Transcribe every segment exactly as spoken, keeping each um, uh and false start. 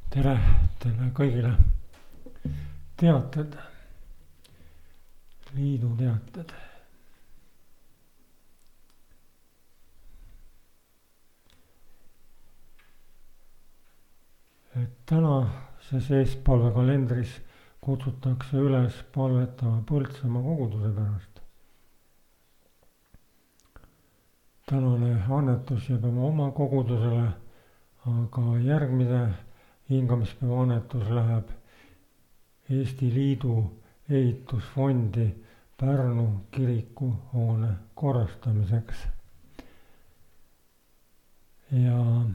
tere teile kõigile. Teated, liidu teated. Et tänases eespalve kalendris kutsutakse üles palvetama Põltsamaa koguduse pärast. Tänane annetus jääb oma kogudusele, aga järgmine hingamispäeva annetus läheb Eesti Liidu ehitusfondi Pärnu kirikuhoone korrastamiseks. Ja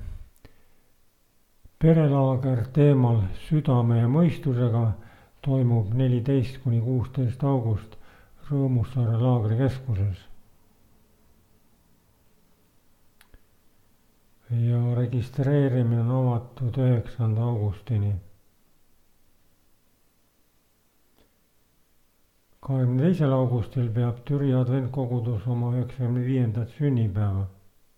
perelaager teemal südame ja mõistusega toimub neliteist kuni kuusteist august Rõõmussaare laagrikeskuses. Ja registreerimine on avatud üheksanda augustini. kahekümne teisel augustil peab Türi adventkogudus oma üheksakümne viiendat sünnipäeva.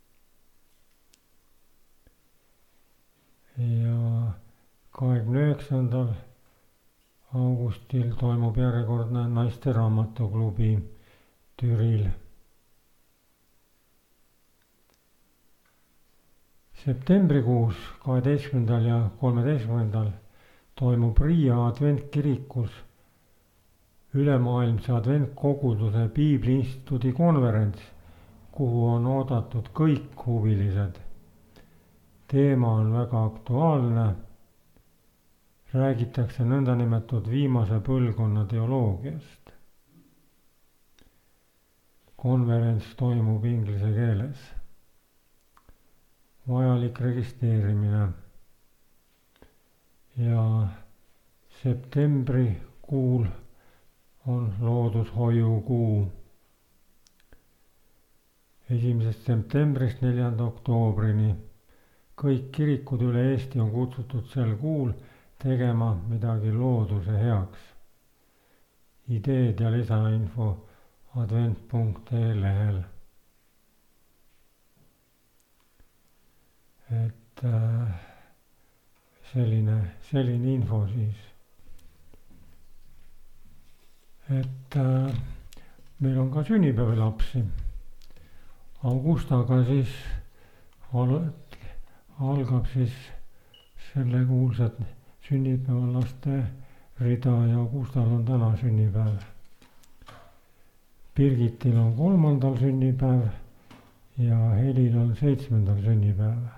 Ja kahekümne üheksandal augustil toimub järjekordne naiste raamatuklubi Türil. Septembrikuus kaheteistkümnendal ja kolmeteistkümnendal toimub Riia adventkirikus ülemaailmse adventkoguduse Piibliinstituudi konverents, kuhu on oodatud kõik huvilised. Teema on väga aktuaalne, räägitakse nõndanimetatud viimase põlvkonna teoloogiast. Konverents toimub inglise keeles. Vajalik registreerimine. Ja septembri kuul on loodushoiukuu. esimesest septembrist neljanda oktoobrini. Kõik kirikud üle Eesti on kutsutud sel kuul tegema midagi looduse heaks. Ideed ja lisainfo advent punkt ee lehel. Et äh, selline, selline info siis. Et äh, meil on ka sünnipäevalapsi. Augustaga siis al- algab siis selle kuulsat sünnipäevalaste rida ja Augustal on täna sünnipäev. Birgitil on kolmandal sünnipäev ja Helil on seitsmendal sünnipäev.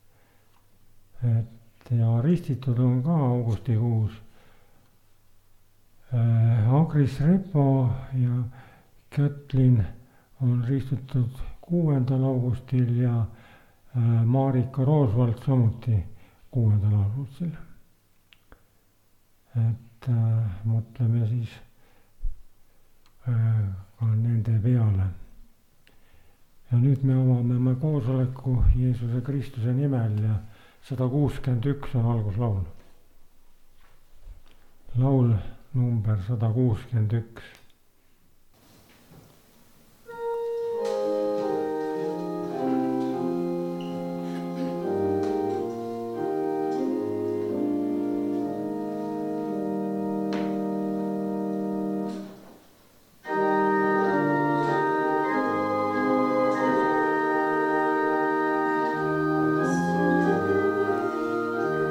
Et ja ristitud on ka augustikuus äh, Agris Repo ja Kätlin on ristitud kuuendal augustil ja äh, Marika Roosvald samuti kuuendal augustil. Et äh, mõtleme siis äh, ka nende peale. Ja nüüd me avame me koosoleku Jeesuse Kristuse nimel ja sada kuuskümmend üks on alguslaul. Laul number sada kuuskümmend üks.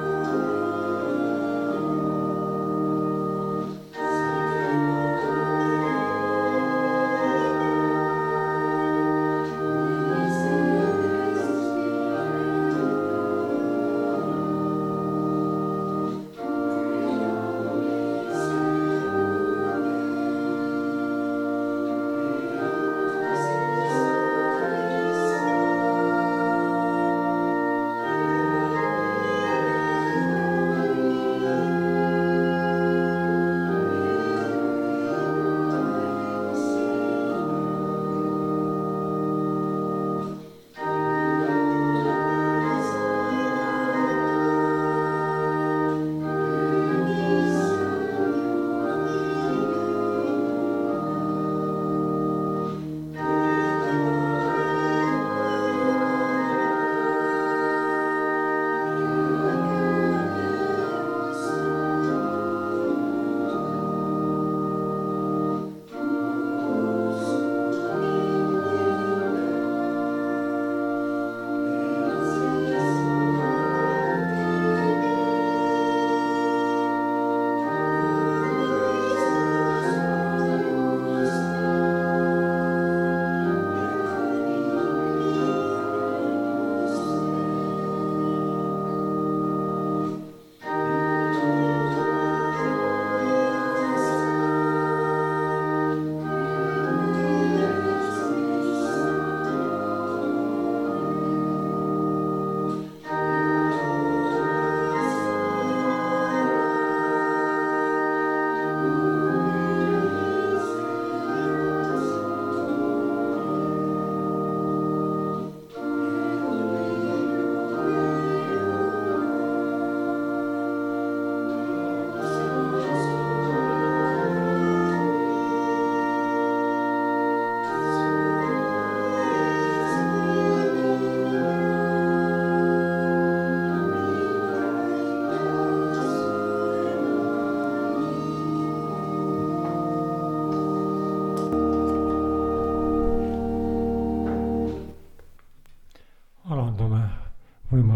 Thank you.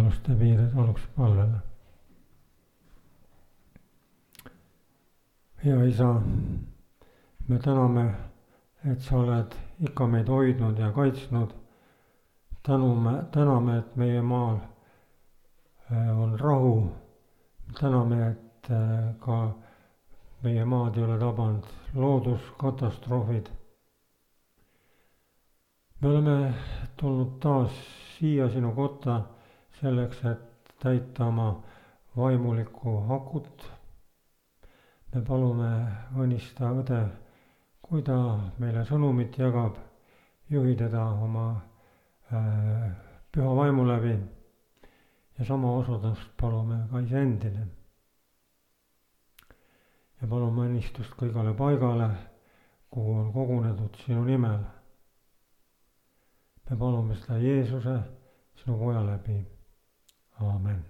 võimaluste piires aluks palvele. Hea Isa, me täname, et sa oled ikka meid hoidnud ja kaitsnud. Tänume, täname, et meie maal on rahu. Täname, et ka meie maad ei ole tabanud looduskatastroofid. Me oleme tulnud taas siia sinu kotta selleks, et täita oma vaimulikku akut. Me palume õnnista õde, kui ta meile sõnumit jagab, juhi teda oma äh, püha vaimu läbi ja sama osutust palume ka iseendile. Ja palume õnnistust ka igale paigale, kuhu on kogunenud sinu nimel. Me palume seda Jeesuse sinu poja läbi. Aamen.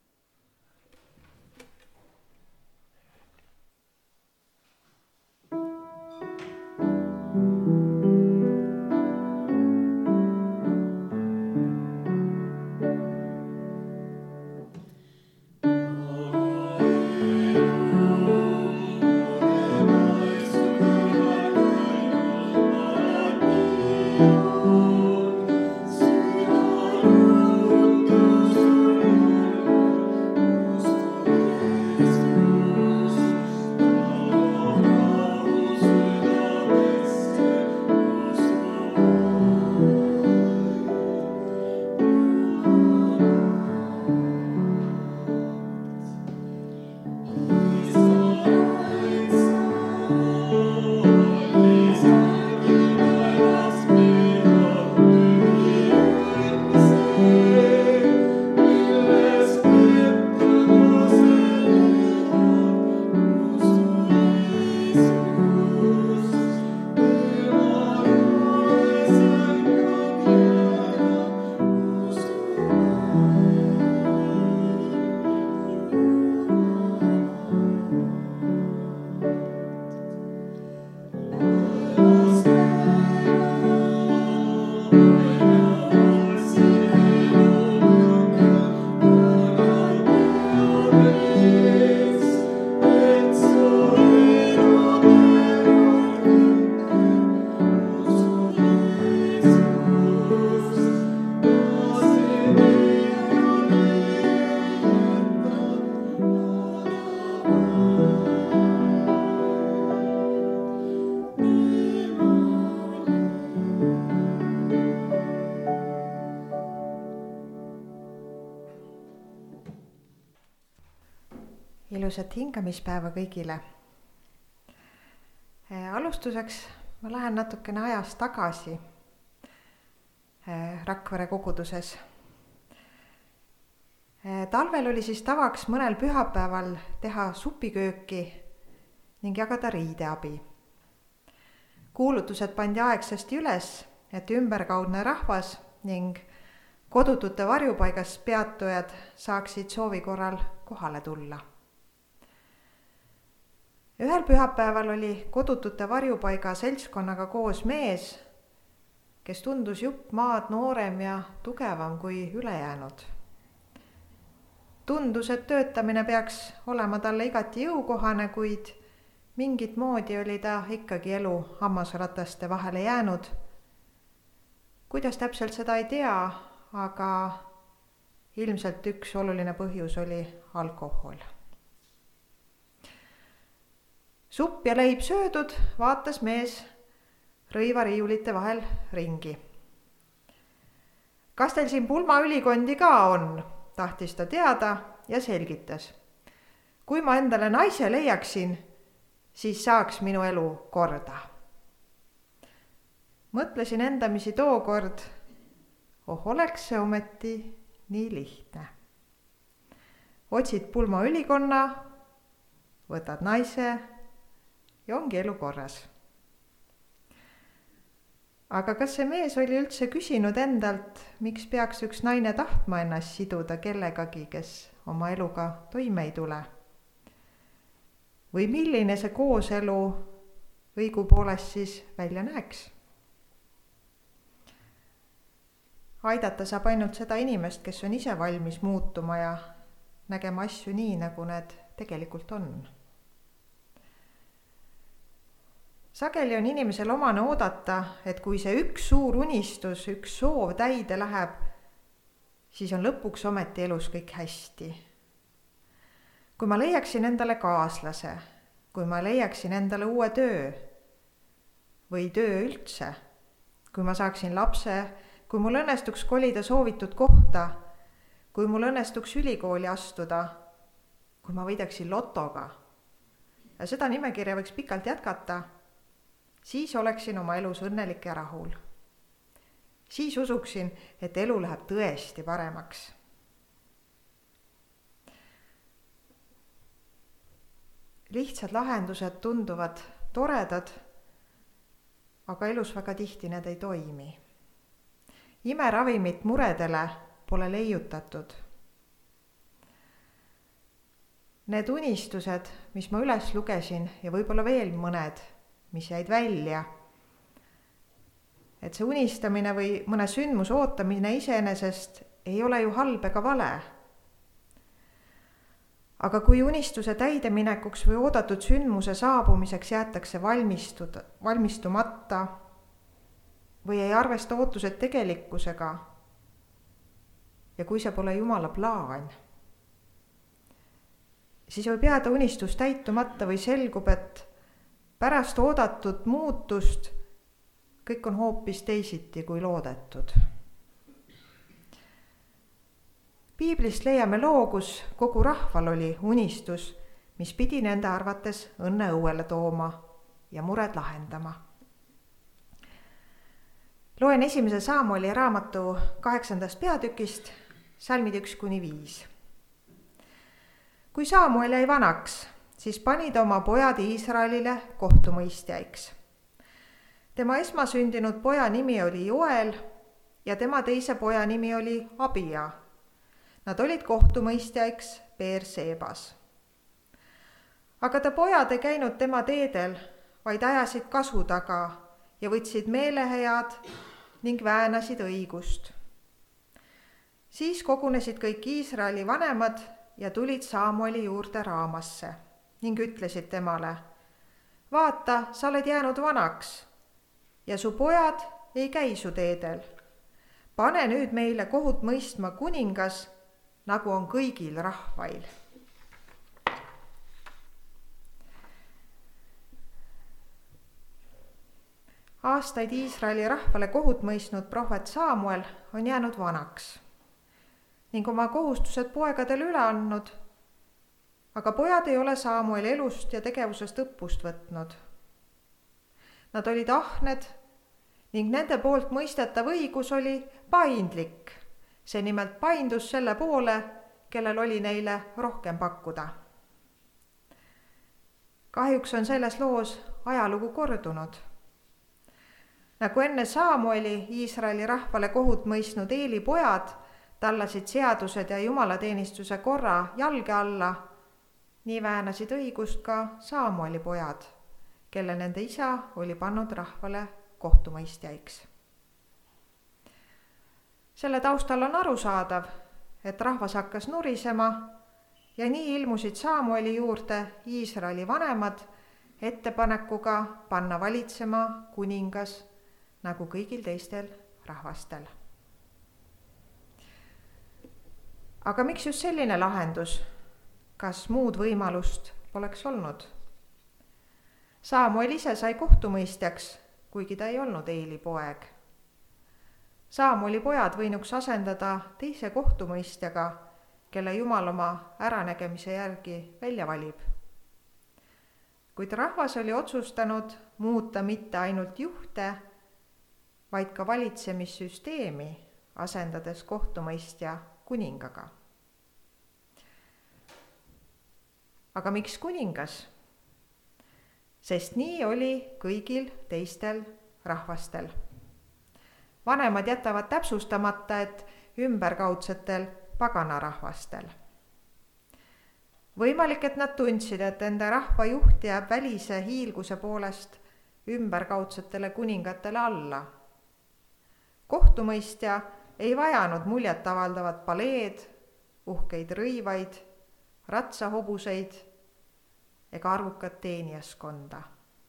Ilusat hingamispäeva kõigile. Alustuseks ma lähen natukene ajas tagasi Rakvere koguduses. Talvel oli siis tavaks mõnel pühapäeval teha supikööki ning jagada riideabi. Kuulutused pandi aegsasti üles, et ümberkaudne rahvas ning kodutute varjupaigas peatujad saaksid soovi korral kohale tulla. Ühel pühapäeval oli kodutute varjupaiga seltskonnaga koos mees, kes tundus jupp maad noorem ja tugevam kui ülejäänud. Tundus, et töötamine peaks olema talle igati jõukohane, kuid mingit moodi oli ta ikkagi elu hammasrataste vahele jäänud. Kuidas täpselt seda ei tea, aga ilmselt üks oluline põhjus oli alkohol. Supp ja leib söödud, vaatas mees rõivariiulite vahel ringi. Kas teil siin pulmaülikondi ka on? Tahtis ta teada ja selgitas. Kui ma endale naise leiaksin, siis saaks minu elu korda. Mõtlesin endamisi tookord, oh oleks see ometi nii lihtne. Otsid pulmaülikonna, võtad naise ja ongi elu korras. Aga kas see mees oli üldse küsinud endalt, miks peaks üks naine tahtma ennast siduda kellegagi, kes oma eluga toime ei tule? Või milline see kooselu õigupoolest siis välja näeks? aidata saab ainult seda inimest, kes on ise valmis muutuma ja nägema asju nii, nagu need tegelikult on. Sageli on inimesel omane oodata, et kui see üks suur unistus, üks soov täide läheb, siis on lõpuks ometi elus kõik hästi. Kui ma leiaksin endale kaaslase, kui ma leiaksin endale uue töö või töö üldse, kui ma saaksin lapse, kui mul õnnestuks kolida soovitud kohta, kui mul õnnestuks ülikooli astuda, kui ma võidaksin lotoga. Ja seda nimekirja võiks pikalt jätkata, siis oleksin oma elus õnnelik ja rahul. Siis usuksin, et elu läheb tõesti paremaks. Lihtsad lahendused tunduvad toredad, aga elus väga tihti need ei toimi. Imeravimit muredele pole leiutatud. Need unistused, mis ma üles lugesin ja võib-olla veel mõned, mis jäid välja, et see unistamine või mõne sündmuse ootamine iseenesest ei ole ju halb ega vale. Aga kui unistuse täideminekuks või oodatud sündmuse saabumiseks jäetakse valmistud, valmistumata või ei arvesta ootused tegelikkusega ja kui see pole Jumala plaan, siis võib jääda unistus täitumata või selgub, et pärast oodatud muutust kõik on hoopis teisiti kui loodetud. Piiblist leiame loo, kus kogu rahval oli unistus, mis pidi nende arvates õnne õuele tooma ja mured lahendama. Loen esimese Saamueli raamatu kaheksandast peatükist, salmid üks kuni viis. Kui Saamuel jäi vanaks, siis pani ta oma pojad Iisraelile kohtumõistjaiks. Tema esmasündinud poja nimi oli Joel ja tema teise poja nimi oli Abia. Nad olid kohtumõistjaiks Beer-Sebas. Aga ta pojad ei käinud tema teedel, vaid ajasid kasu taga ja võtsid meelehead ning väänasid õigust. Siis kogunesid kõik Iisraeli vanemad ja tulid Saamueli juurde Raamasse ning ütlesid temale: vaata, sa oled jäänud vanaks ja su pojad ei käi su teedel. Pane nüüd meile kohut mõistma kuningas, nagu on kõigil rahvail. Aastaid Iisraeli rahvale kohut mõistnud prohvet Saamuel on jäänud vanaks ning oma kohustused poegadele üle andnud, aga pojad ei ole Saamueli elust ja tegevusest õppust võtnud. Nad olid ahned ning nende poolt mõistetav õigus oli paindlik, see nimelt paindus selle poole, kellel oli neile rohkem pakkuda. Kahjuks on selles loos ajalugu kordunud. Nagu enne Saamueli Iisraeli rahvale kohut mõistnud Eeli pojad tallasid seadused ja jumalateenistuse korra jalge alla, nii väänasid õigust ka Saamueli pojad, kelle nende isa oli pannud rahvale kohtumõistjaiks. Selle taustal on arusaadav, et rahvas hakkas nurisema ja nii ilmusid Saamueli juurde Iisraeli vanemad ettepanekuga panna valitsema kuningas nagu kõigil teistel rahvastel. Aga miks just selline lahendus? Kas muud võimalust poleks olnud? Saamuel ise sai kohtumõistjaks, kuigi ta ei olnud Eeli poeg. Saamueli pojad võinuks asendada teise kohtumõistjaga, kelle Jumal oma äranägemise järgi välja valib. Kuid rahvas oli otsustanud muuta mitte ainult juhte, vaid ka valitsemissüsteemi, asendades kohtumõistja kuningaga. Aga miks kuningas? Sest nii oli kõigil teistel rahvastel. Vanemad jätavad täpsustamata, et ümberkaudsetel paganarahvastel. Võimalik, et nad tundsid, et enda rahva juht jääb välise hiilguse poolest ümberkaudsetele kuningatele alla. Kohtumõistja ei vajanud muljet avaldavat paleed, uhkeid rõivaid, ratsahobuseid ega arvukat teenijaskonda.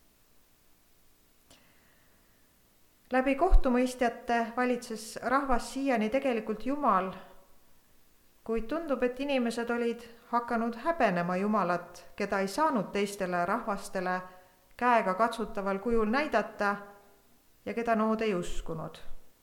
Läbi kohtumõistjate valitses rahvas siiani tegelikult Jumal, kuid tundub, et inimesed olid hakanud häbenema Jumalat, keda ei saanud teistele rahvastele käega katsutaval kujul näidata ja keda nood ei uskunud.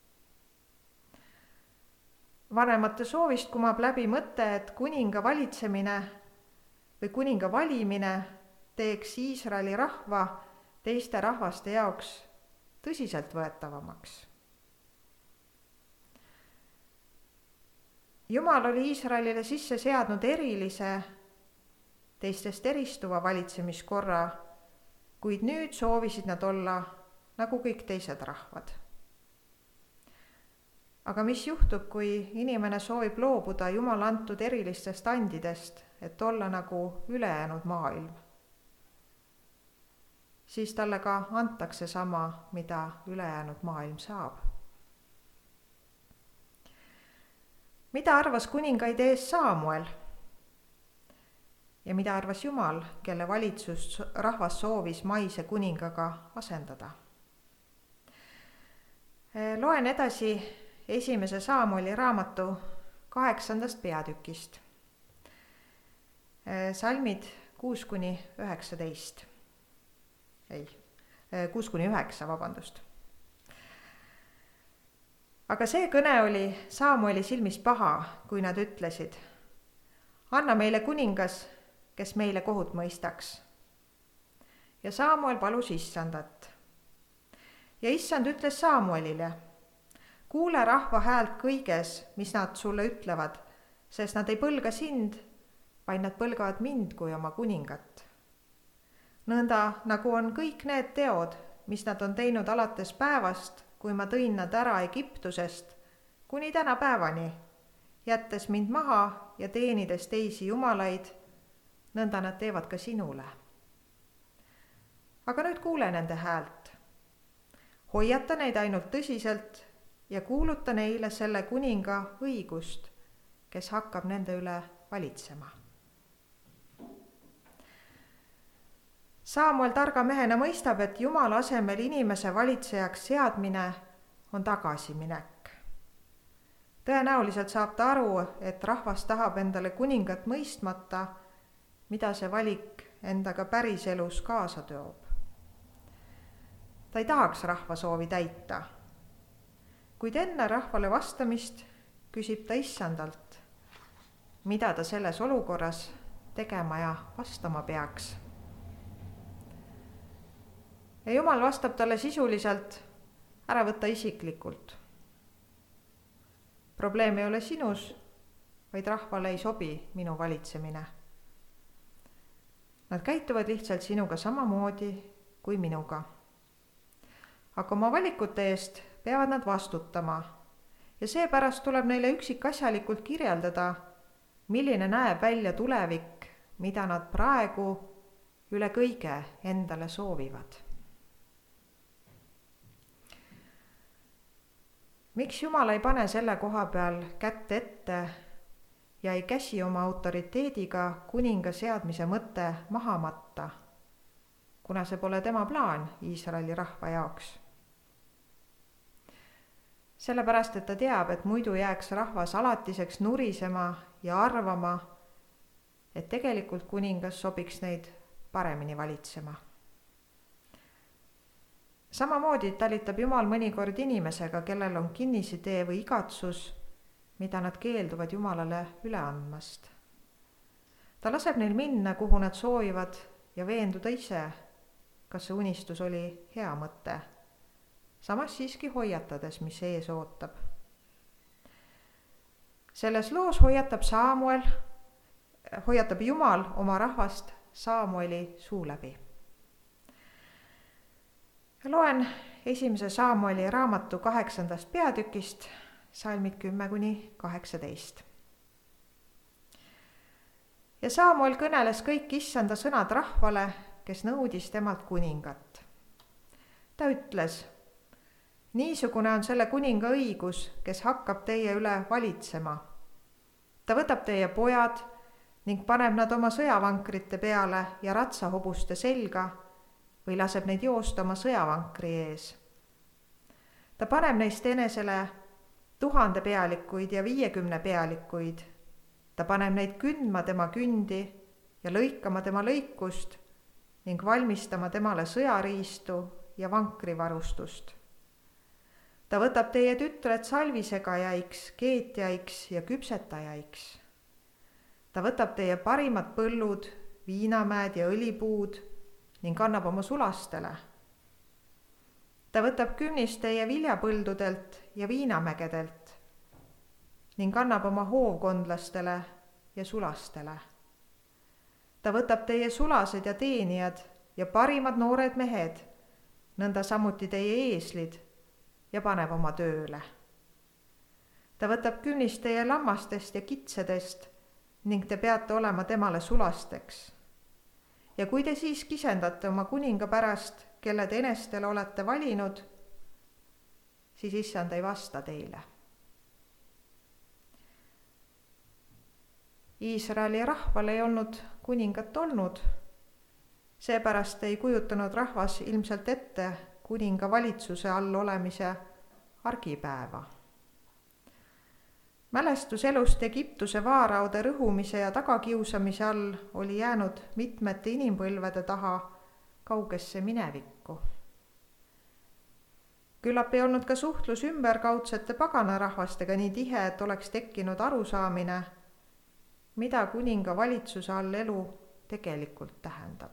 Vanemate soovist kumab läbi mõte, et kuninga valitsemine või kuninga valimine teeks Iisraeli rahva teiste rahvaste jaoks tõsiseltvõetavamaks. Jumal oli Iisraelile sisse seadnud erilise, teistest eristuva valitsemiskorra, kuid nüüd soovisid nad olla nagu kõik teised rahvad. Aga mis juhtub, kui inimene soovib loobuda Jumala antud erilistest andidest, et olla nagu ülejäänud maailm? Siis talle ka antakse sama, mida ülejäänud maailm saab. Mida arvas kuningaid ees Saamuel? Ja mida arvas Jumal, kelle valitsust rahvas soovis maise kuningaga asendada? Loen edasi esimese Saamueli raamatu kaheksandast peatükist. Salmid kuus kuni üheksateist. Ei, kuus kuni üheksa, vabandust. Aga see kõne oli Saamueli silmis paha, kui nad ütlesid: anna meile kuningas, kes meile kohut mõistaks. Ja Saamuel palus Issandat. Ja Issand ütles Saamuelile: kuule rahva häält kõiges, mis nad sulle ütlevad, sest nad ei põlga sind, vaid nad põlgavad mind kui oma kuningat. Nõnda nagu on kõik need teod, mis nad on teinud alates päevast, kui ma tõin nad ära Egiptusest, kuni täna päevani, jättes mind maha ja teenides teisi jumalaid, nõnda nad teevad ka sinule. Aga nüüd kuule nende häält. Hoiata neid ainult tõsiselt ja kuuluta neile selle kuninga õigust, kes hakkab nende üle valitsema. Saamuel targa mehena mõistab, et Jumala asemel inimese valitsejaks seadmine on tagasiminek. Tõenäoliselt saab ta aru, et rahvas tahab endale kuningat mõistmata, mida see valik endaga päriselus kaasa toob. Ta ei tahaks rahva soovi täita, kuid enne rahvale vastamist küsib ta Issandalt, mida ta selles olukorras tegema ja vastama peaks. Ja Jumal vastab talle sisuliselt: ära võtta isiklikult. Probleem ei ole sinus, vaid rahvale ei sobi minu valitsemine. Nad käituvad lihtsalt sinuga samamoodi kui minuga. Aga oma valikute eest peavad nad vastutama ja seepärast tuleb neile üksikasjalikult kirjeldada, milline näeb välja tulevik, mida nad praegu üle kõige endale soovivad. Miks Jumal ei pane selle koha peal kätt ette ja ei käsi oma autoriteediga kuninga seadmise mõte maha matta, kuna see pole tema plaan Iisraeli rahva jaoks? Sellepärast, et ta teab, et muidu jääks rahvas alatiseks nurisema ja arvama, et tegelikult kuningas sobiks neid paremini valitsema. Samamoodi talitab Jumal mõnikord inimesega, kellel on kinnisidee või igatsus, mida nad keelduvad Jumalale üle andmast. Ta laseb neil minna, kuhu nad soovivad ja veenduda ise, kas see unistus oli hea mõte, samas siiski hoiatades, mis ees ootab. Selles loos hoiatab Saamuel, hoiatab Jumal oma rahvast Saamueli suu läbi. Loen esimese Saamueli raamatu kaheksandast peatükist, salmid kümme kuni kaheksateist. Ja Saamuel kõneles kõik Issanda sõnad rahvale, kes nõudis temalt kuningat. Ta ütles: niisugune on selle kuninga õigus, kes hakkab teie üle valitsema. Ta võtab teie pojad ning paneb nad oma sõjavankrite peale ja ratsahobuste selga või laseb neid joosta oma sõjavankri ees. Ta paneb neist enesele tuhande pealikuid ja viiekümne pealikuid. Ta paneb neid kündma tema kündi ja lõikama tema lõikust ning valmistama temale sõjariistu ja vankrivarustust. Ta võtab teie tütred salvisegajaiks, keetjaiks ja küpsetajaiks. Ta võtab teie parimad põllud, viinamäed ja õlipuud ning annab oma sulastele. Ta võtab kümnist teie viljapõldudelt ja viinamägedelt ning annab oma hoovkondlastele ja sulastele. Ta võtab teie sulased ja teenijad ja parimad noored mehed, nõnda samuti teie eeslid ja paneb oma tööle. Ta võtab kümnist teie lammastest ja kitsedest ning te peate olema temale sulasteks. Ja kui te siis kisendate oma kuninga pärast, kelle te enestele olete valinud, siis issand ei vasta teile. Iisraeli rahval ei olnud kuningat olnud, seepärast ei kujutanud rahvas ilmselt ette kuninga valitsuse all olemise argipäeva. Mälestus elust Egiptuse vaaraude rõhumise ja tagakiusamise all oli jäänud mitmete inimpõlvede taha kaugesse minevikku. Küllap ei olnud ka suhtlus ümberkaudsete paganarahvastega nii tihe, et oleks tekkinud arusaamine, mida kuninga valitsuse all elu tegelikult tähendab.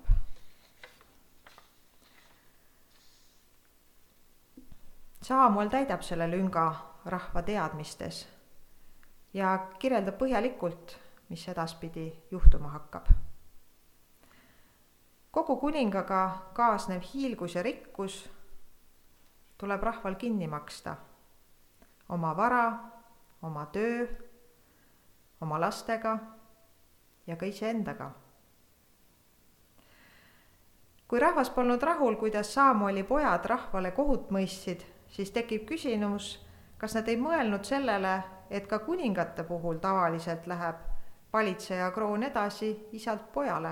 Saamuel täidab selle lünga rahva teadmistes ja kirjeldab põhjalikult, mis edaspidi juhtuma hakkab. Kogu kuningaga kaasnev hiilgus ja rikkus tuleb rahval kinni maksta. Oma vara, oma töö, oma lastega ja ka iseendaga. Kui rahvas polnud rahul, kuidas Saamueli pojad rahvale kohut mõistsid, siis tekib küsimus, kas nad ei mõelnud sellele, et ka kuningate puhul tavaliselt läheb valitseja kroon edasi isalt pojale.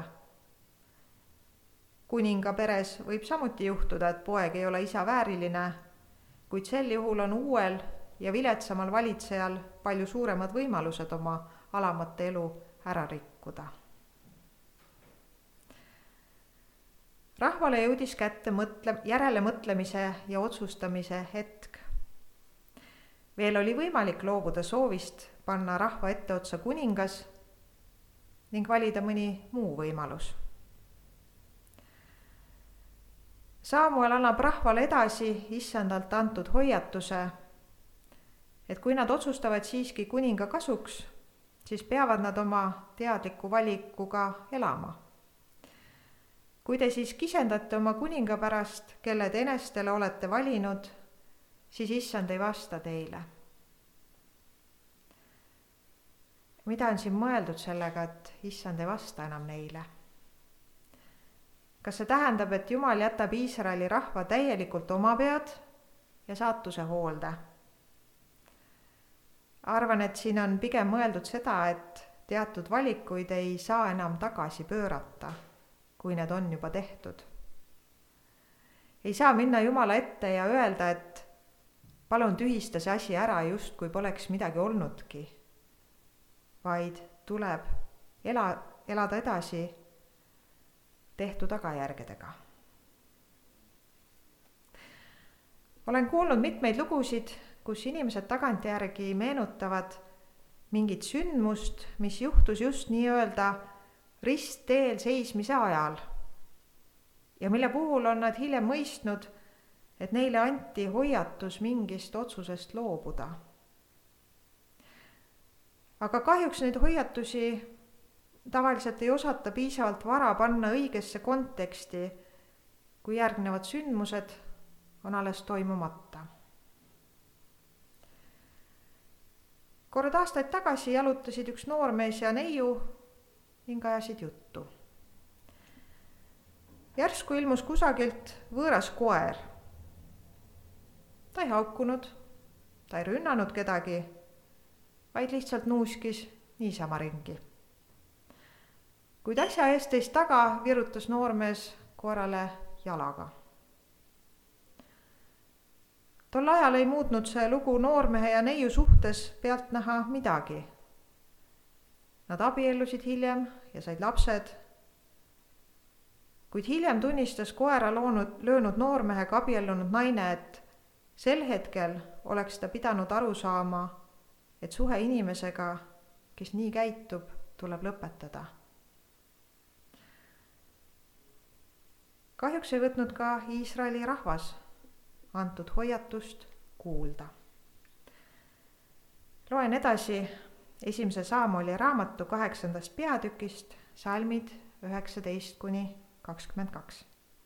Kuninga peres võib samuti juhtuda, et poeg ei ole isa vääriline, kuid sel juhul on uuel ja viletsamal valitsejal palju suuremad võimalused oma alamate elu ära rikkuda. Rahvale jõudis kätte mõtle, järele mõtlemise ja otsustamise hetk. Veel oli võimalik loobuda soovist panna rahva etteotsa kuningas ning valida mõni muu võimalus. Saamuel annab rahvale edasi issandalt antud hoiatuse, et kui nad otsustavad siiski kuninga kasuks, siis peavad nad oma teadliku valikuga elama. Kui te siis kisendate oma kuninga pärast, kelle te enestele olete valinud, siis issand ei vasta teile. Mida on siin mõeldud sellega, et issand ei vasta enam neile? Kas see tähendab, et Jumal jätab Iisraeli rahva täielikult oma pead ja saatuse hoolde? Arvan, et siin on pigem mõeldud seda, et teatud valikuid ei saa enam tagasi pöörata, kui need on juba tehtud. Ei saa minna Jumala ette ja öelda, et palun tühista see asi ära, just kui poleks midagi olnudki, vaid tuleb ela, elada edasi tehtu tagajärgedega. Olen kuulnud mitmeid lugusid, kus inimesed tagantjärgi meenutavad mingit sündmust, mis juhtus just nii-öelda ristteel seismise ajal ja mille puhul on nad hiljem mõistnud, et neile anti hoiatus mingist otsusest loobuda. Aga kahjuks neid hoiatusi tavaliselt ei osata piisavalt vara panna õigesse konteksti, kui järgnevad sündmused on alles toimumata. Kord aastaid tagasi jalutasid üks noormees ja neiu ning ajasid juttu. Järsku ilmus kusagilt võõras koer. ta ei haukunud, ta ei rünnanud kedagi, vaid lihtsalt nuuskis niisama ringi. Kuid asja eest teist taga virutas noormees koerale jalaga. Tol ajal ei muutnud see lugu noormehe ja neiu suhtes pealtnäha midagi. Nad abiellusid hiljem ja said lapsed, kuid hiljem tunnistas koera loonud, löönud noormehega abiellunud naine, et sel hetkel oleks ta pidanud aru saama, et suhe inimesega, kes nii käitub, tuleb lõpetada. Kahjuks ei võtnud ka Iisraeli rahvas antud hoiatust kuulda. Loen edasi esimese Saamueli raamatu kaheksandast peatükist, salmid üheksateist kuni kakskümmend kaks.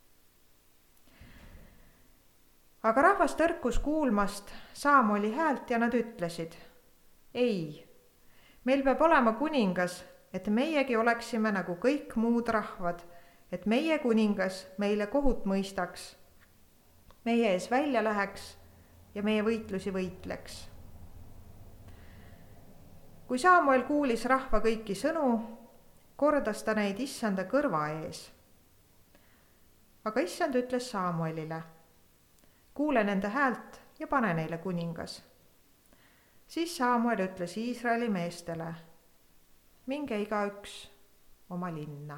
Aga rahvas tõrkus kuulmast Saamueli häält ja nad ütlesid: ei, meil peab olema kuningas, et meiegi oleksime nagu kõik muud rahvad, et meie kuningas meile kohut mõistaks, meie ees välja läheks ja meie võitlusi võitleks. Kui Saamuel kuulis rahva kõiki sõnu, kordas ta neid issanda kõrva ees. Aga issand ütles Saamuelile: kuule nende häält ja pane neile kuningas. Siis Saamuel ütles Iisraeli meestele: minge igaüks oma linna.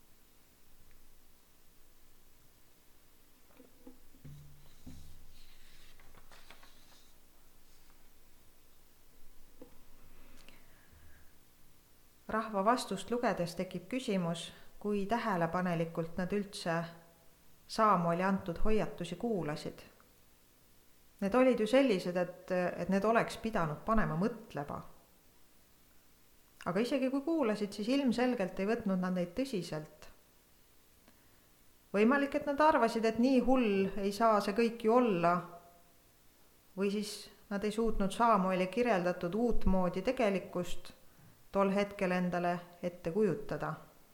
Rahva vastust lugedes tekib küsimus, kui tähelepanelikult nad üldse Saamueli antud hoiatusi kuulasid. Need olid ju sellised, et, et need oleks pidanud panema mõtlema. Aga isegi kui kuulasid, siis ilmselgelt ei võtnud nad neid tõsiselt. Võimalik, et nad arvasid, et nii hull ei saa see kõik ju olla. Või siis nad ei suutnud Saamueli kirjeldatud uut moodi tegelikkust tol hetkel endale ette kujutada.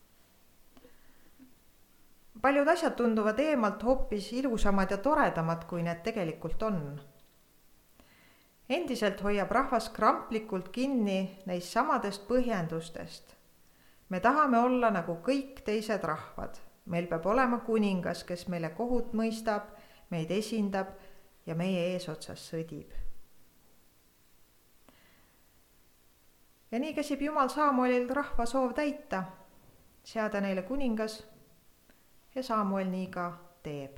Paljud asjad tunduvad eemalt hoopis ilusamad ja toredamad, kui need tegelikult on. Endiselt hoiab rahvas kramplikult kinni neist samadest põhjendustest. Me tahame olla nagu kõik teised rahvad. Meil peab olema kuningas, kes meile kohut mõistab, meid esindab ja meie eesotsas sõdib. Ja nii käsib Jumal Saamuelil rahva soov täita, seada neile kuningas ja Saamuel nii ka teeb.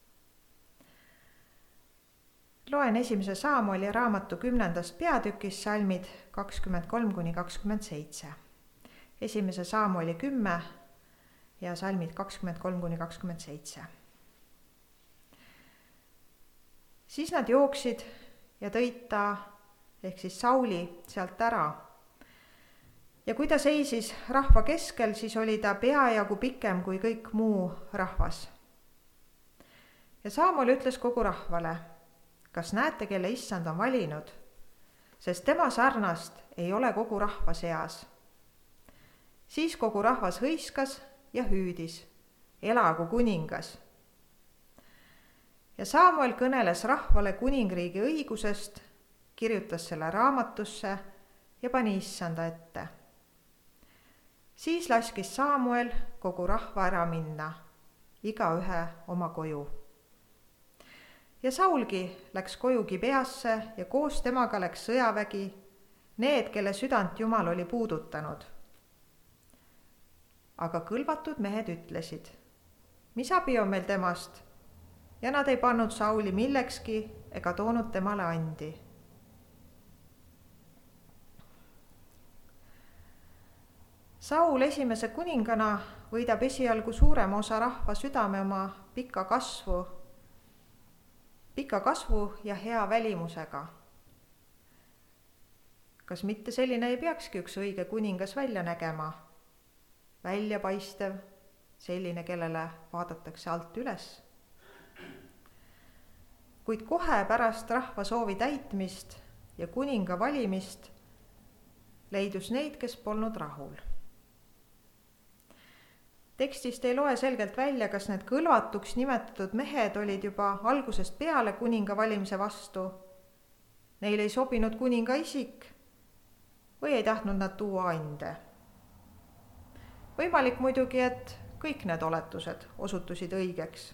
Loen esimese Saamueli raamatu kümnendast peatükis salmid kakskümmend kolm kuni kakskümmend seitse. Esimese Saamueli kümme ja salmid kakskümmend kolm kuni kakskümmend seitse. Siis nad jooksid ja tõid ta ehk siis Sauli sealt ära. Ja kui ta seisis rahva keskel, siis oli ta peajagu pikem kui kõik muu rahvas. Ja Saamuel ütles kogu rahvale: kas näete, kelle issand on valinud? Sest tema sarnast ei ole kogu rahva seas. Siis kogu rahvas hõiskas ja hüüdis: elagu kuningas! Ja Saamuel kõneles rahvale kuningriigi õigusest, kirjutas selle raamatusse ja pani issanda ette. Siis laskis Saamuel kogu rahva ära minna, igaühe oma koju. Ja Saulgi läks koju Gibeasse ja koos temaga läks sõjavägi, need, kelle südant Jumal oli puudutanud. Aga kõlvatud mehed ütlesid: mis abi on meil temast? Ja nad ei pannud Sauli millekski ega toonud temale andi. Saul esimese kuningana võidab esialgu suurema osa rahva südame oma pika kasvu, pika kasvu ja hea välimusega. Kas mitte selline ei peakski üks õige kuningas välja nägema? Väljapaistev, selline, kellele vaadatakse alt üles. Kuid kohe pärast rahva soovi täitmist ja kuninga valimist leidus neid, kes polnud rahul. tekstist ei loe selgelt välja, kas need kõlvatuks nimetatud mehed olid juba algusest peale kuninga valimise vastu, neile ei sobinud kuninga isik või ei tahtnud nad tuua ande. Võimalik muidugi, et kõik need oletused osutusid õigeks.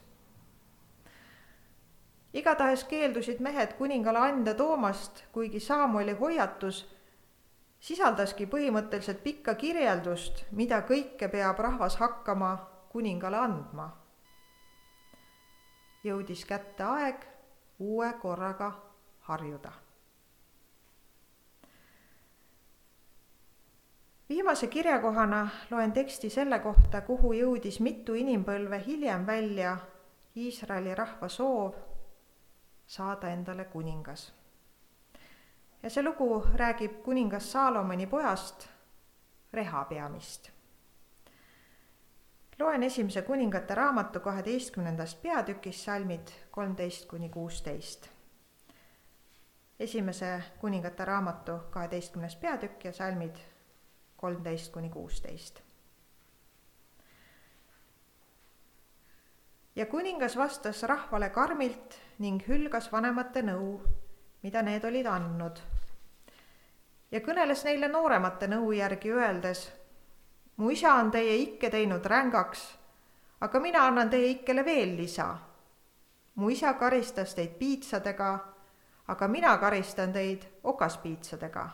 Igatahes keeldusid mehed kuningale ande toomast, kuigi Samueli hoiatus sisaldaski põhimõtteliselt pikka kirjeldust, mida kõike peab rahvas hakkama kuningale andma. Jõudis kätte aeg uue korraga harjuda. Viimase kirjakohana loen teksti selle kohta, kuhu jõudis mitu inimpõlve hiljem välja Iisraeli rahva soov saada endale kuningas. Ja see lugu räägib kuningas Saalomoni pojast Rehabeamist. Loen esimese kuningate raamatu kaheteistkümnendast peatükist salmid kolmteist kuni kuusteist. Esimese kuningate raamatu kaheteistkümnes peatükk ja salmid kolmteist kuni kuusteist. Ja kuningas vastas rahvale karmilt ning hülgas vanemate nõu, mida need olid andnud. Ja kõneles neile nooremate nõu järgi öeldes, mu isa on teie ikke teinud rängaks, aga mina annan teie ikkele veel lisa. Mu isa karistas teid piitsadega, aga mina karistan teid okaspiitsadega.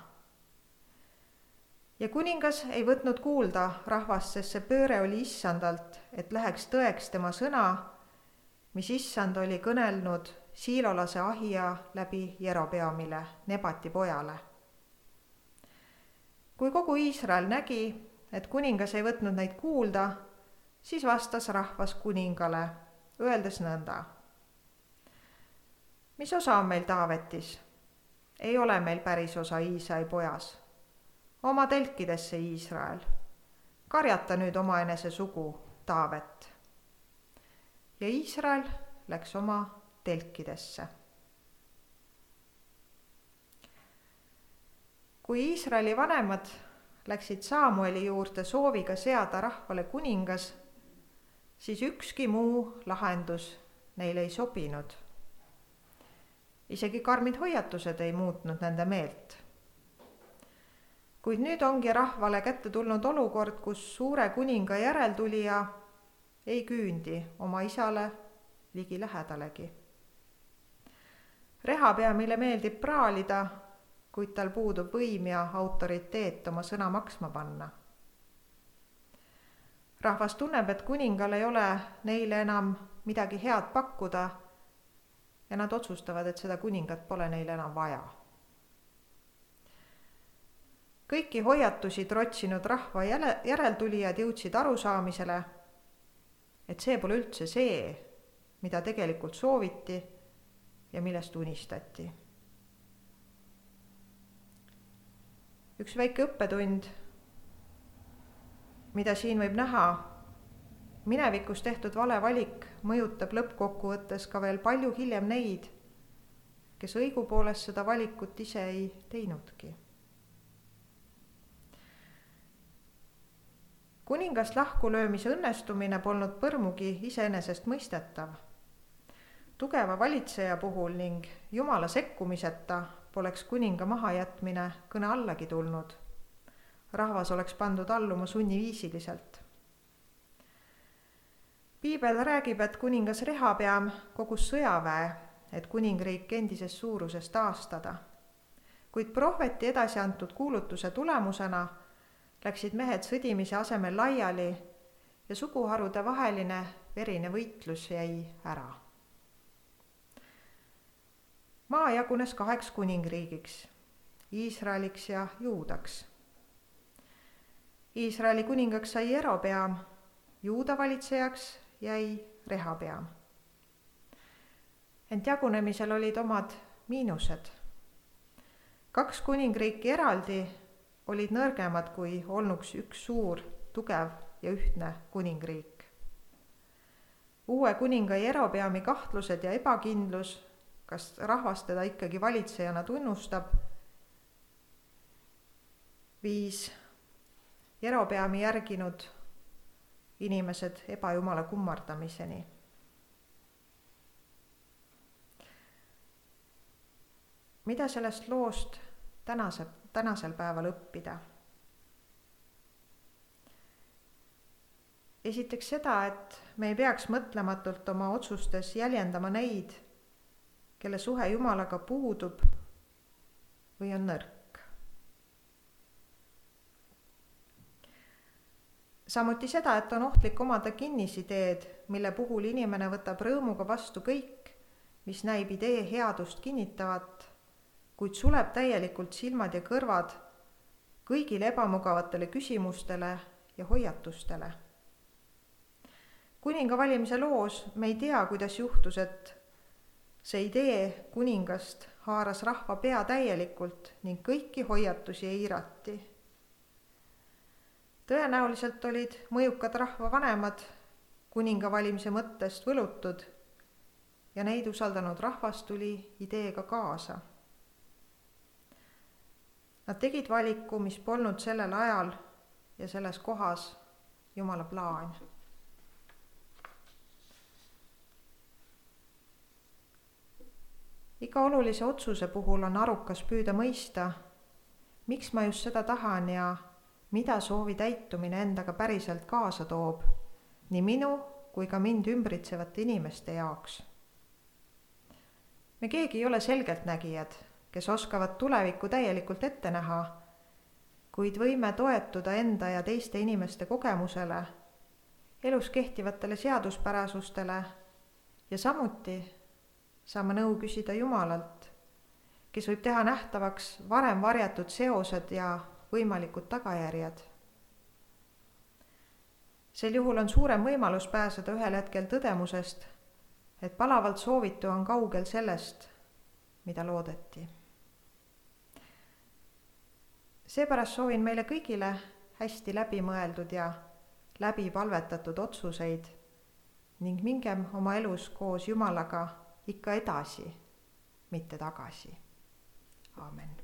Ja kuningas ei võtnud kuulda rahvast, sest see pööre oli issandalt, et läheks tõeks tema sõna, mis issand oli kõnelnud siilolase Ahija läbi Jerobeamile, Nebati pojale. Kui kogu Iisrael nägi, et kuningas ei võtnud neid kuulda, siis vastas rahvas kuningale, öeldes nõnda. Mis osa on meil Taavetis? Ei ole meil päris osa Iisai pojas. Oma telkidesse Iisrael. Karjata nüüd omaenese sugu Taavet. Ja Iisrael läks oma telkidesse. Kui Iisraeli vanemad läksid Samueli juurde sooviga seada rahvale kuningas, siis ükski muu lahendus neile ei sobinud. Isegi karmid hoiatused ei muutnud nende meelt. Kuid nüüd ongi rahvale kätte tulnud olukord, kus suure kuninga järeltulija ei küündi oma isale ligi lähedalegi. Rehabeamile meeldib praalida, kuid tal puudub võim ja autoriteet oma sõna maksma panna. Rahvas tunneb, et kuningal ei ole neile enam midagi head pakkuda ja nad otsustavad, et seda kuningat pole neile enam vaja. Kõiki hoiatusi trotsinud rahva järeltulijad jõudsid arusaamisele, et see pole üldse see, mida tegelikult sooviti ja millest unistati. Üks väike õppetund, mida siin võib näha, minevikus tehtud vale valik mõjutab lõppkokkuvõttes ka veel palju hiljem neid, kes õigupoolest seda valikut ise ei teinudki. Kuningast lahkulöömise õnnestumine polnud põrmugi iseenesest mõistetav. Tugeva valitseja puhul ning Jumala sekkumiseta poleks kuninga mahajätmine kõne allagi tulnud. Rahvas oleks pandud alluma sunniviisiliselt. Piibel räägib, et kuningas Rehabeam kogus sõjaväe, et kuningriik endises suuruses taastada. Kuid prohveti edasi antud kuulutuse tulemusena läksid mehed sõdimise asemel laiali ja suguharude vaheline verine võitlus jäi ära. Maa jagunes kaheks kuningriigiks, Iisraeliks ja Juudaks. Iisraeli kuningaks sai Jerobeam, Juuda valitsejaks jäi Rehabeam. Ent jagunemisel olid omad miinused. Kaks kuningriiki eraldi olid nõrgemad kui olnuks üks suur, tugev ja ühtne kuningriik. Uue kuninga Jerobeami kahtlused ja ebakindlus, kas rahvas teda ikkagi valitsejana tunnustab, viis Jerobeami järginud inimesed ebajumala kummardamiseni. Mida sellest loost tänase, tänasel päeval õppida? Esiteks seda, et me ei peaks mõtlematult oma otsustes jäljendama neid, kelle suhe Jumalaga puudub või on nõrk. Samuti seda, et on ohtlik omada kinnisideed, mille puhul inimene võtab rõõmuga vastu kõik, mis näib idee headust kinnitavat, kuid suleb täielikult silmad ja kõrvad kõigile ebamugavatele küsimustele ja hoiatustele. Kuninga valimise loos me ei tea, kuidas juhtus, et see idee kuningast haaras rahva pea täielikult ning kõiki hoiatusi eirati. Tõenäoliselt olid mõjukad rahva vanemad kuninga valimise mõttest võlutud ja neid usaldanud rahvas tuli ideega kaasa. Nad tegid valiku, mis polnud sellel ajal ja selles kohas Jumala plaan. Iga olulise otsuse puhul on arukas püüda mõista, miks ma just seda tahan ja mida soovi täitumine endaga päriselt kaasa toob, nii minu kui ka mind ümbritsevate inimeste jaoks. Me keegi ei ole selgeltnägijad, kes oskavad tulevikku täielikult ette näha, kuid võime toetuda enda ja teiste inimeste kogemusele, elus kehtivatele seaduspärasustele ja samuti saame nõu küsida Jumalalt, kes võib teha nähtavaks varem varjatud seosed ja võimalikud tagajärjed. Sel juhul on suurem võimalus pääseda ühel hetkel tõdemusest, et palavalt soovitu on kaugel sellest, mida loodeti. Seepärast soovin meile kõigile hästi läbimõeldud ja läbipalvetatud otsuseid ning mingem oma elus koos Jumalaga ikka edasi, mitte tagasi. Aamen.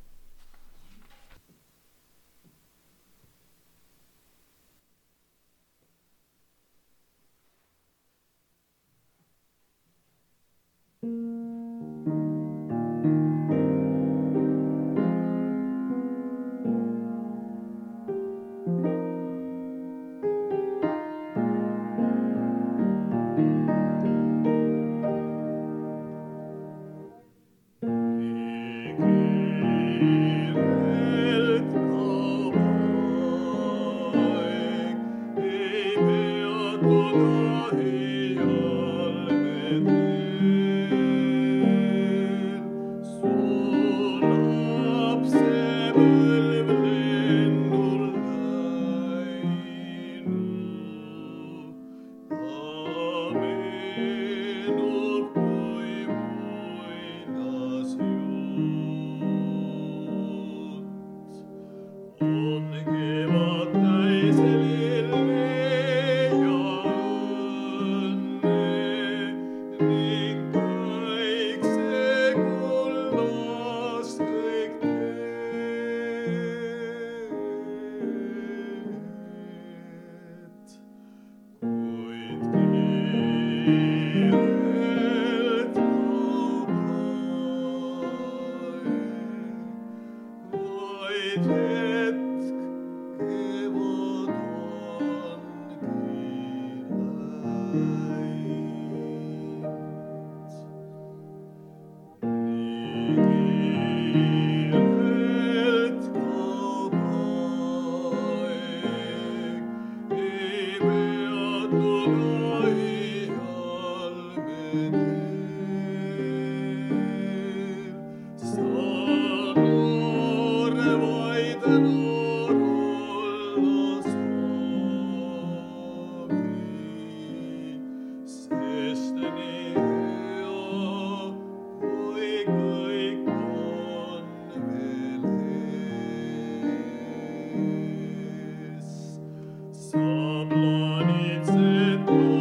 Sa plaanid see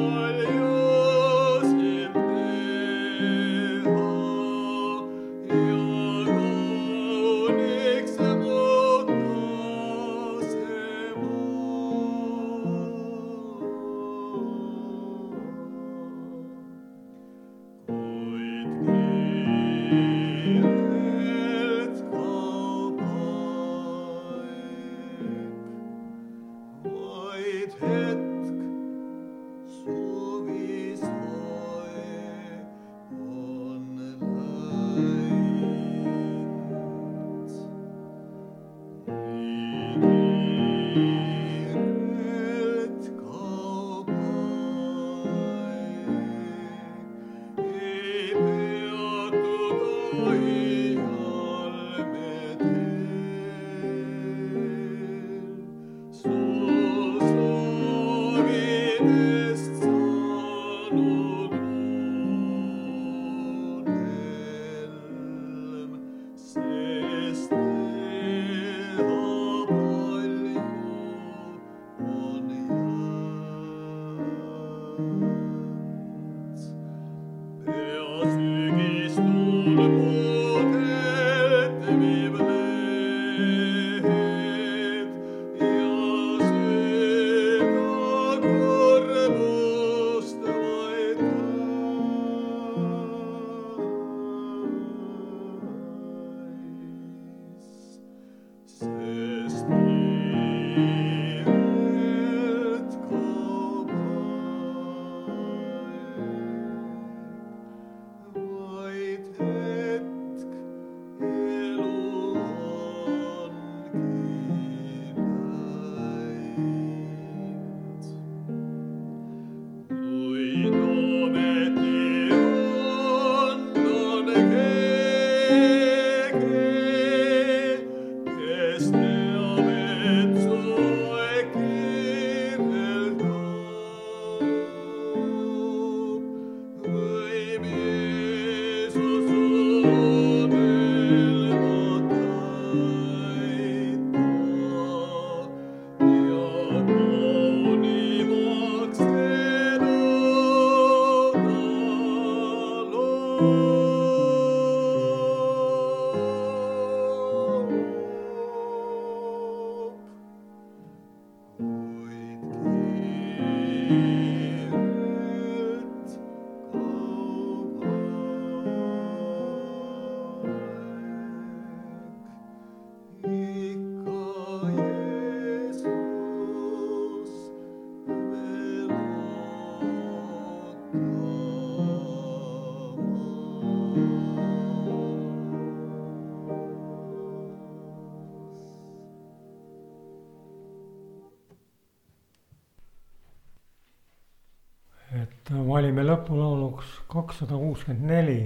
Valime lõpulauluks kakssada kuuskümmend neli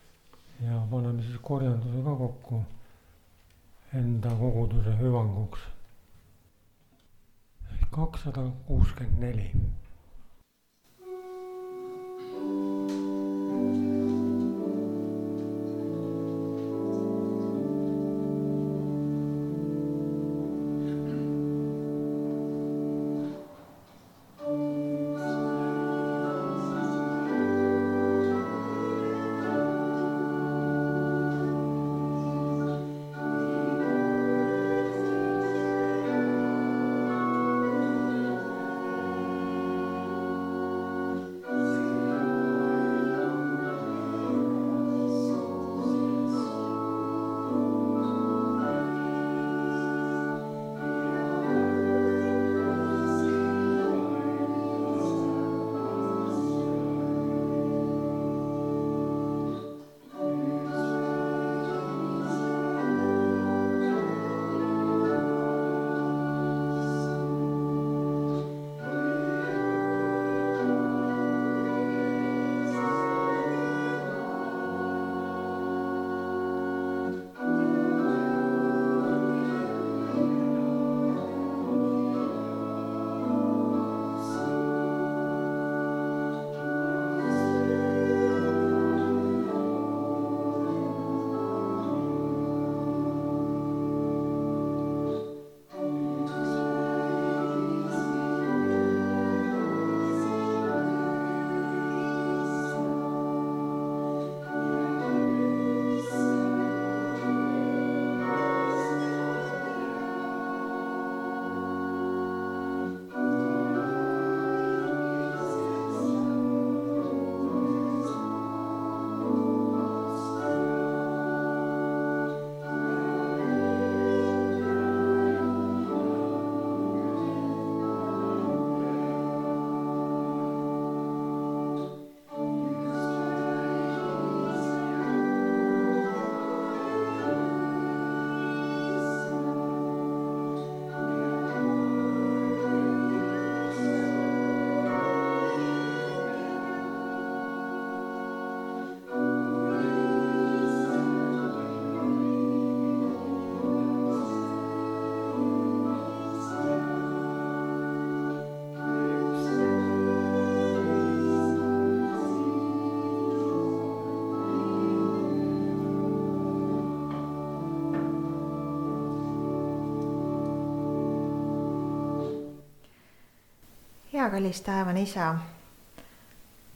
ja paneme siis korjanduse ka kokku enda koguduse hüvanguks. kakssada kuuskümmend neli. hea kallis taevane isa,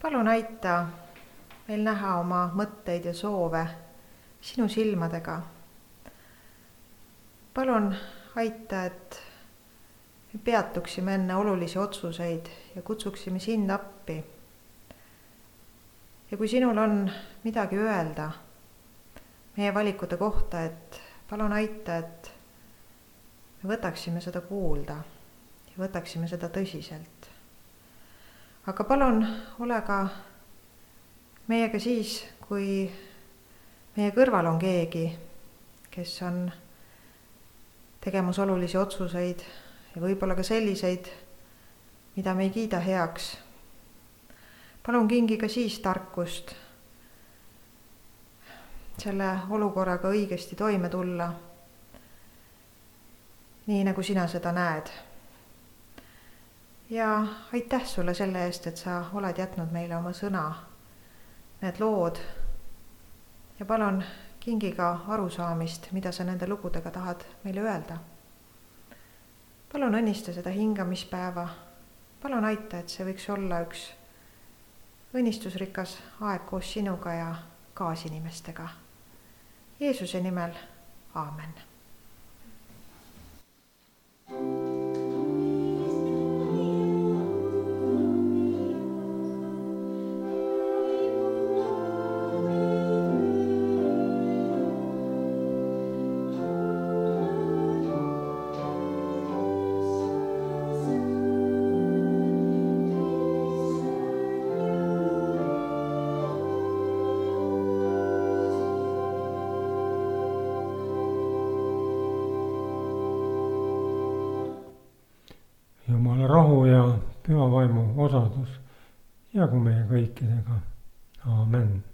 palun aita meil näha oma mõtteid ja soove sinu silmadega. palun aita, et me peatuksime enne olulisi otsuseid ja kutsuksime sind appi. ja kui sinul on midagi öelda meie valikute kohta, et palun aita, et me võtaksime seda kuulda ja võtaksime seda tõsiselt. aga palun ole ka meiega siis, kui meie kõrval on keegi, kes on tegemas olulisi otsuseid ja võib-olla ka selliseid, mida me ei kiida heaks. palun kingi ka siis tarkust selle olukorraga õigesti toime tulla, nii nagu sina seda näed. ja aitäh sulle selle eest, et sa oled jätnud meile oma sõna, need lood, ja palun kingi ka arusaamist, mida sa nende lugudega tahad meile öelda. palun õnnista seda hingamispäeva, palun aita, et see võiks olla üks õnnistusrikas aeg koos sinuga ja kaasinimestega. Jeesuse nimel, aamen. Jumala rahu ja püha vaimu osadus jagu meie kõikidega. Aamen.